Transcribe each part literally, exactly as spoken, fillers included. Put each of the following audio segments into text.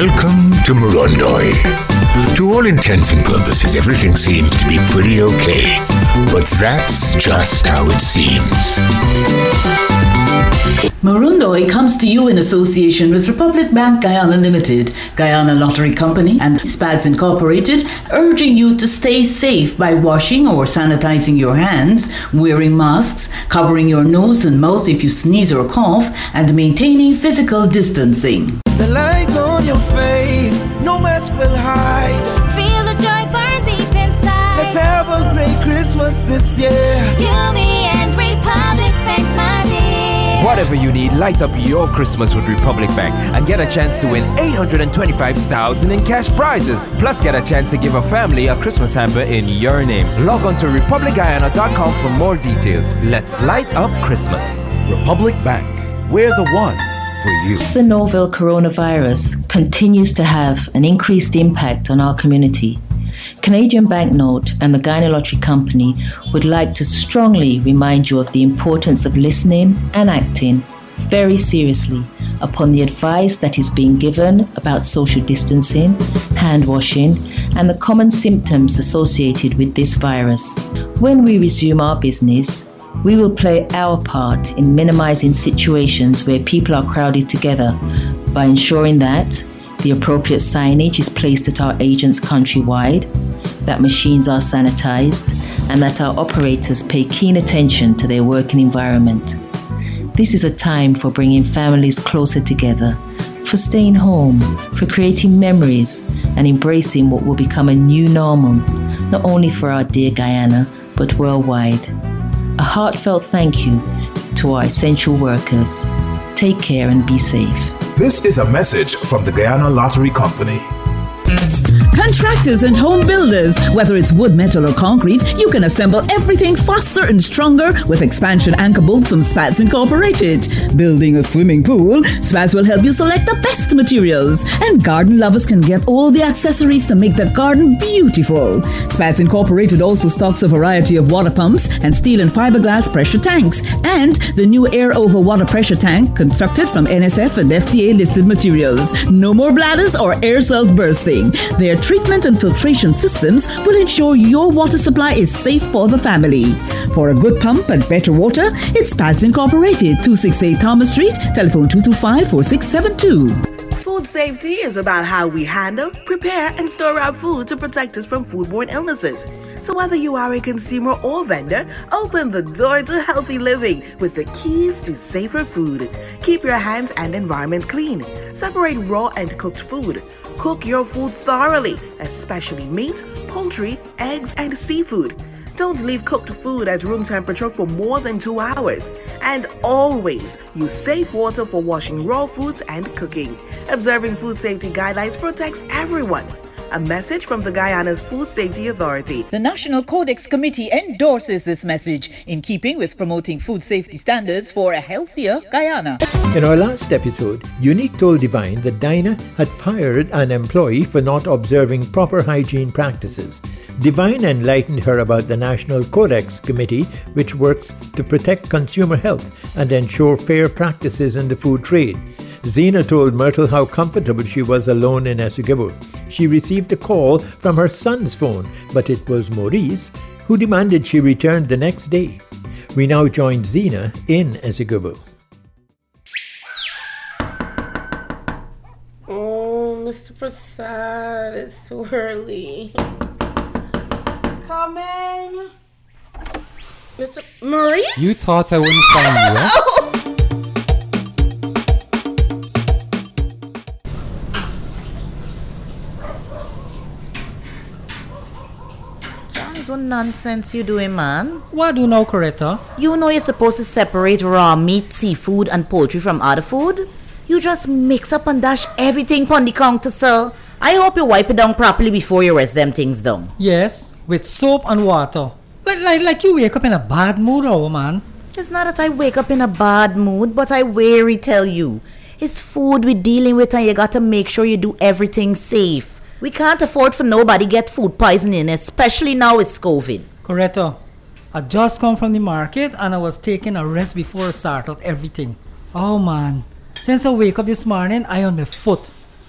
Welcome to Morondoi. To all intents and purposes, everything seems to be pretty okay. But that's just how it seems. Morondoi comes to you in association with Republic Bank Guyana Limited, Guyana Lottery Company, and SPADS Incorporated, urging you to stay safe by washing or sanitizing your hands, wearing masks, covering your nose and mouth if you sneeze or cough, and maintaining physical distancing. The light on your face, no mask will hide. Feel the joy burn deep inside. Let's have a great Christmas this year. You, me, and Republic Bank, my dear. Whatever you need, light up your Christmas with Republic Bank and get a chance to win eight hundred twenty-five thousand dollars in cash prizes. Plus, get a chance to give a family a Christmas hamper in your name. Log on to republic guyana dot com for more details. Let's light up Christmas. Republic Bank, we're the one for you. The novel coronavirus continues to have an increased impact on our community. Canadian Banknote and the Guyana Lottery Company would like to strongly remind you of the importance of listening and acting very seriously upon the advice that is being given about social distancing, hand washing, and the common symptoms associated with this virus. When we resume our business, we will play our part in minimizing situations where people are crowded together by ensuring that the appropriate signage is placed at our agents countrywide, that machines are sanitized, and that our operators pay keen attention to their working environment. This is a time for bringing families closer together, for staying home, for creating memories, and embracing what will become a new normal, not only for our dear Guyana, but worldwide. A heartfelt thank you to our essential workers. Take care and be safe. This is a message from the Guyana Lottery Company. Contractors and home builders, whether it's wood, metal or concrete, you can assemble everything faster and stronger with expansion anchor bolts from SPADS Incorporated. Building a swimming pool, SPADS will help you select the best materials, and garden lovers can get all the accessories to make the garden beautiful. SPADS Incorporated also stocks a variety of water pumps and steel and fiberglass pressure tanks, and the new air over water pressure tank constructed from N S F and F D A listed materials. No more bladders or air cells bursting. Their treatment and filtration systems will ensure your water supply is safe for the family. For a good pump and better water, it's SPADS Incorporated, two sixty-eight Thomas Street, telephone two two five, four six seven two. Food safety is about how we handle, prepare, and store our food to protect us from foodborne illnesses. So whether you are a consumer or vendor, open the door to healthy living with the keys to safer food. Keep your hands and environment clean. Separate raw and cooked food. Cook your food thoroughly, especially meat, poultry, eggs, and seafood. Don't leave cooked food at room temperature for more than two hours. And always use safe water for washing raw foods and cooking. Observing food safety guidelines protects everyone. A message from the Guyana's Food Safety Authority. The National Codex Committee endorses this message in keeping with promoting food safety standards for a healthier Guyana. In our last episode, Unique told Divine that Dinah had fired an employee for not observing proper hygiene practices. Divine enlightened her about the National Codex Committee, which works to protect consumer health and ensure fair practices in the food trade. Zena told Myrtle how comfortable she was alone in Essegibo. She received a call from her son's phone, but it was Maurice who demanded she return the next day. We now join Zena in Essegibo. Oh, Mister Prasad, it's too early. Coming. Mister Maurice? You thought I wouldn't find you, eh? What nonsense you doing, man? What do now, Coretta? You know you're supposed to separate raw meat, seafood, and poultry from other food? You just mix up and dash everything on the counter, sir. I hope you wipe it down properly before you rest them things down. Yes, with soap and water. Like, like, like you wake up in a bad mood, oh man. It's not that I wake up in a bad mood, but I weary tell you. It's food we're dealing with and you gotta make sure you do everything safe. We can't afford for nobody get food poisoning, especially now it's COVID. Coretta, I just come from the market and I was taking a rest before I start out everything. Oh man, since I wake up this morning, I on my foot.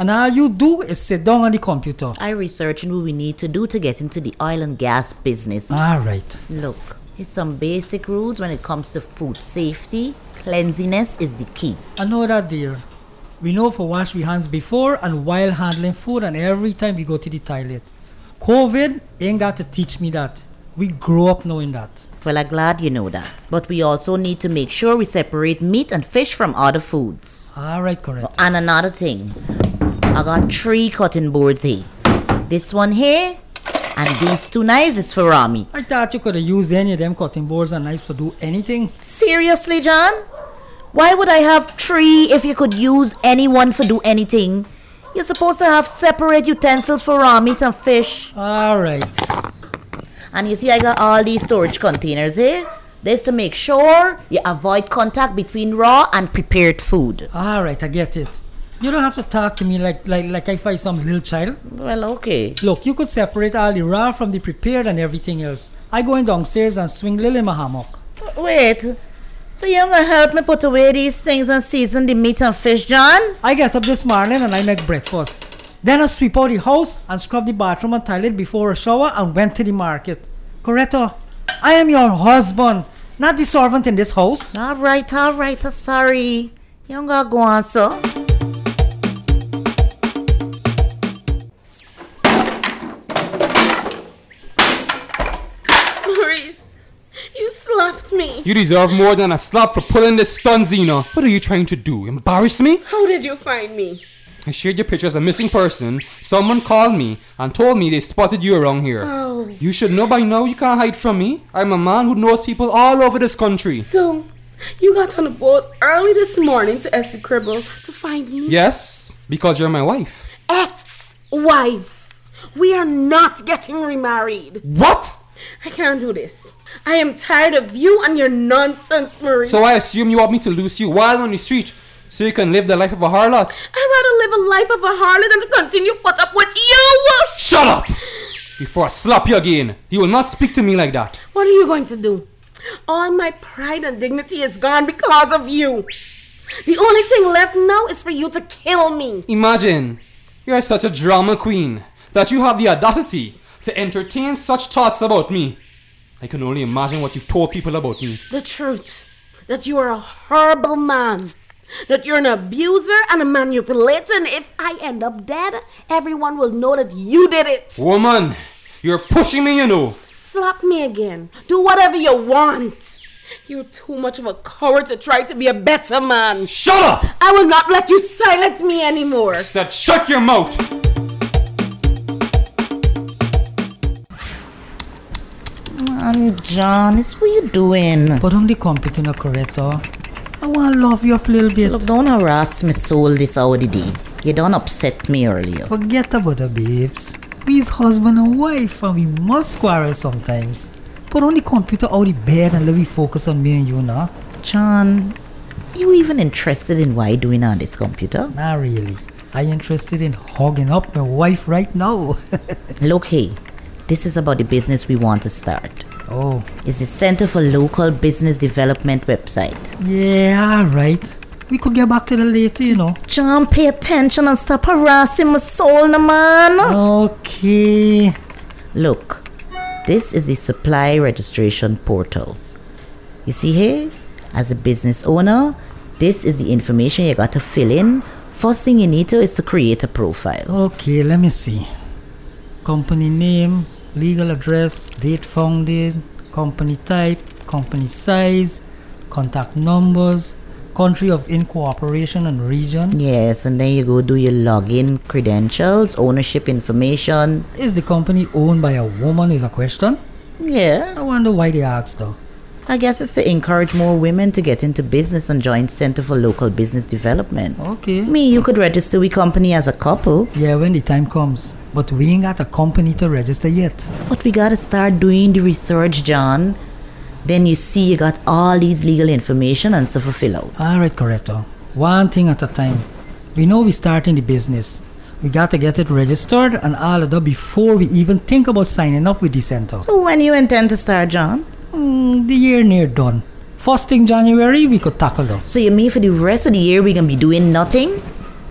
And all you do is sit down on the computer. I researching what we need to do to get into the oil and gas business. All right. Look, here's some basic rules when it comes to food safety. Cleanliness is the key. I know that, dear. We know for wash we hands before and while handling food and every time we go to the toilet. COVID ain't got to teach me that. We grow up knowing that. Well, I'm glad you know that. But we also need to make sure we separate meat and fish from other foods. All right, correct. And another thing, I got three cutting boards here. This one here, and these two knives is for raw meat. I thought you could have used any of them cutting boards and knives to do anything. Seriously, John? Why would I have three if you could use any one for do anything? You're supposed to have separate utensils for raw meat and fish. All right. And you see, I got all these storage containers here. This to make sure you avoid contact between raw and prepared food. All right, I get it. You don't have to talk to me like like like if I some little child. Well, okay. Look, you could separate all the raw from the prepared and everything else. I go in downstairs and swing little in my hammock. Wait, so you're gonna help me put away these things and season the meat and fish, John? I get up this morning and I make breakfast. Then I sweep out the house and scrub the bathroom and toilet before a shower and went to the market. Corretto, I am your husband, not the servant in this house. All right, all right, I'm sorry. You don't gotta go on, sir. Maurice, you slapped me. You deserve more than a slap for pulling this stunt, Zena. What are you trying to do? Embarrass me? How did you find me? I shared your picture as a missing person. Someone called me and told me they spotted you around here. Oh. You should know by now you can't hide from me. I'm a man who knows people all over this country. So, you got on a boat early this morning to Essex-Cribble to find me? Yes, because you're my wife. Ex-wife. We are not getting remarried. What? I can't do this. I am tired of you and your nonsense, Marie. So I assume you want me to loose you wild on the street so you can live the life of a harlot. I'd rather live a life of a harlot than to continue put up with you. Shut up! Before I slap you again, you will not speak to me like that. What are you going to do? All my pride and dignity is gone because of you. The only thing left now is for you to kill me. Imagine, you are such a drama queen that you have the audacity to entertain such thoughts about me. I can only imagine what you've told people about me. The truth, that you are a horrible man. That you're an abuser and a manipulator, and if I end up dead, everyone will know that you did it. Woman, you're pushing me, you know. Slap me again. Do whatever you want. You're too much of a coward to try to be a better man. Shut up! I will not let you silence me anymore. I said shut your mouth! Man, John, it's what you doing? Put on the computer, no correcto. I want to love you up a little bit. Look, don't harass me soul this hour of the day. You don't upset me earlier. Forget about the babes. We's husband and wife and we must quarrel sometimes. Put on the computer out the bed and let me focus on me and you now. John, you even interested in why doing on this computer? Not really. I interested in hugging up my wife right now. Look, hey, this is about the business we want to start. Oh. It's the Center for Local Business Development website. Yeah, alright. We could get back to that later, you know. John, pay attention and stop harassing my soul, no man. Okay. Look, this is the supply registration portal. You see here? As a business owner, this is the information you got to fill in. First thing you need to is to create a profile. Okay, let me see. Company name, legal address, date founded, company type, company size, contact numbers, country of incorporation and region. Yes, and then you go do your login credentials, ownership information. Is the company owned by a woman is a question? Yeah. I wonder why they asked though. I guess it's to encourage more women to get into business and join Center for Local Business Development. Okay. Me, you could register with company as a couple. Yeah, when the time comes. But we ain't got a company to register yet. But we gotta start doing the research, John. Then you see you got all these legal information and stuff to fill out. Alright, correcto. One thing at a time. We know we starting the business. We got to get it registered and all of that before we even think about signing up with the center. So when you intend to start, John? Mm, the year near done. First thing January, we could tackle them. So you mean for the rest of the year we gonna be doing nothing?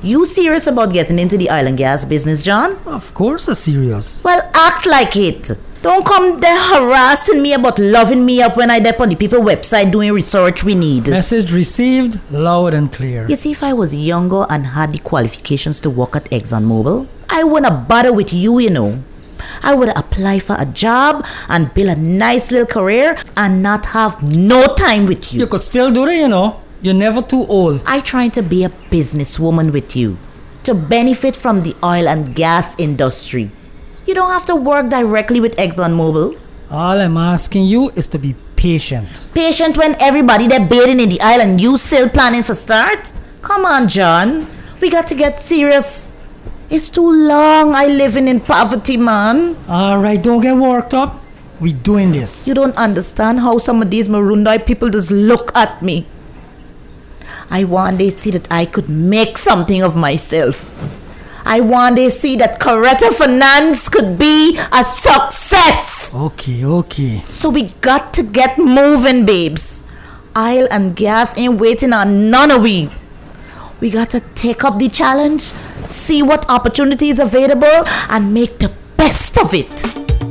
You serious about getting into the oil and gas business, John? Of course I'm serious. Well, act like it. Don't come there harassing me about loving me up when I dep on the people website doing research we need. Message received loud and clear. You see, if I was younger and had the qualifications to work at ExxonMobil, I wouldn't have bothered with you, you know. I would apply for a job and build a nice little career and not have no time with you. You could still do that, you know. You're never too old. I trying to be a businesswoman with you, to benefit from the oil and gas industry. You don't have to work directly with ExxonMobil. All I'm asking you is to be patient. Patient when everybody they're bathing in the oil and you still planning for start? Come on, John. We got to get serious. It's too long I living in poverty, man. Alright, don't get worked up. We doing this. You don't understand how some of these Marundai people just look at me. I want they see that I could make something of myself. I want they see that Coretta Finance could be a success. Okay, okay. So we got to get moving, babes. Oil and gas ain't waiting on none of we. We got to take up the challenge, see what opportunities available, and make the best of it.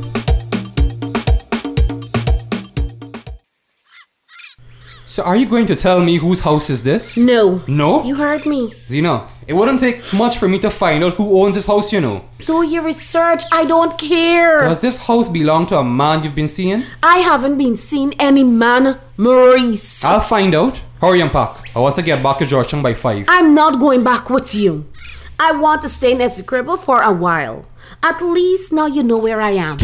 So are you going to tell me whose house is this? No. No? You heard me. Zena, it wouldn't take much for me to find out who owns this house, you know. Do your research. I don't care. Does this house belong to a man you've been seeing? I haven't been seeing any man, Maurice. I'll find out. Hurry and pack. I want to get back to Georgetown by five. I'm not going back with you. I want to stay in Execrable for a while. At least now you know where I am.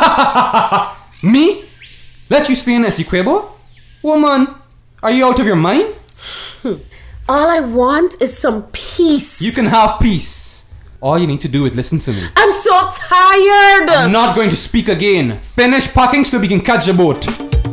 Me? Let you stay in Execrable? Woman, are you out of your mind? All I want is some peace. You can have peace. All you need to do is listen to me. I'm so tired. I'm not going to speak again. Finish packing so we can catch the boat.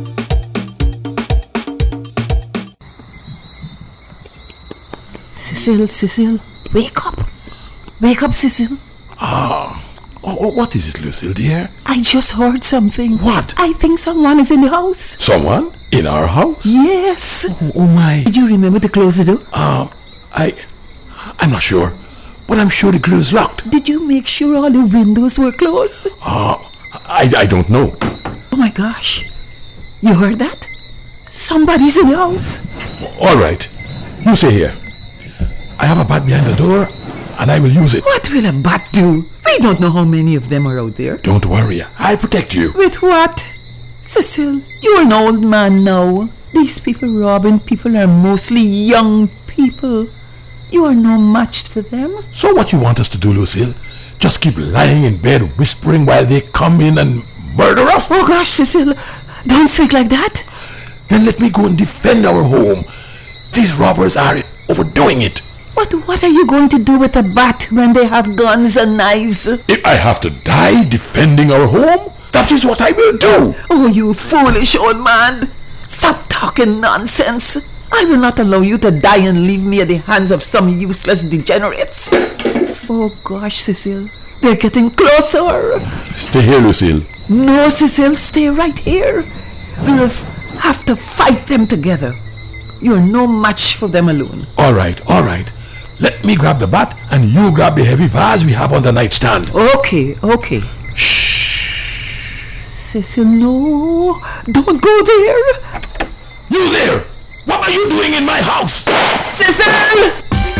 Cecile, Cecile, wake up. Wake up, Cecile. Ah, oh, what is it, Lucille, dear? I just heard something. What? I think someone is in the house. Someone? In our house? Yes. Oh, oh my. Did you remember to close the door? Um, I... I'm not sure. But I'm sure the grill is locked. Did you make sure all the windows were closed? Uh, I, I don't know. Oh my gosh. You heard that? Somebody's in the house. All right. You stay here. I have a bat behind the door, and I will use it. What will a bat do? We don't know how many of them are out there. Don't worry. I'll protect you. With what? Cecile, you're an old man now. These people robbing people are mostly young people. You are no match for them. So what you want us to do, Lucille? Just keep lying in bed whispering while they come in and murder us? Oh gosh, Cecile, don't speak like that. Then let me go and defend our home. These robbers are overdoing it. But what are you going to do with a bat when they have guns and knives? If I have to die defending our home, that is what I will do. Oh, you foolish old man. Stop talking nonsense. I will not allow you to die and leave me at the hands of some useless degenerates. Oh gosh, Cecile, they're getting closer. Stay here, Lucille. No, Cecile, stay right here. We'll have to fight them together. You're no match for them alone. All right, all right. Let me grab the bat and you grab the heavy vase we have on the nightstand. Okay, okay. Shh. Cecile, no. Don't go there. You there! What are you doing in my house? Cecile!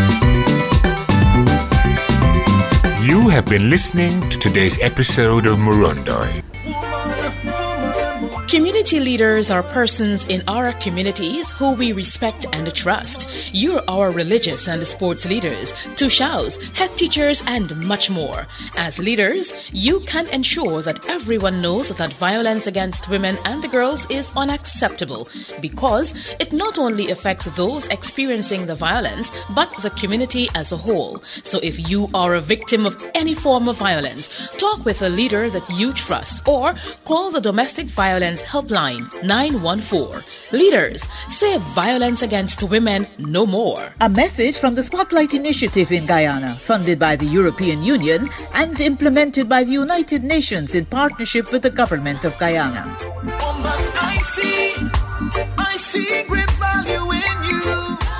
You have been listening to today's episode of Marundai. Community leaders are persons in our communities who we respect and trust. You're our religious and sports leaders, tushaus, head teachers, and much more. As leaders, you can ensure that everyone knows that violence against women and girls is unacceptable because it not only affects those experiencing the violence, but the community as a whole. So if you are a victim of any form of violence, talk with a leader that you trust or call the Domestic Violence Helpline nine one four. Leaders, say violence against women no more. A message from the Spotlight Initiative in Guyana, funded by the European Union and implemented by the United Nations in partnership with the government of Guyana. Woman, I see, I see great value in you.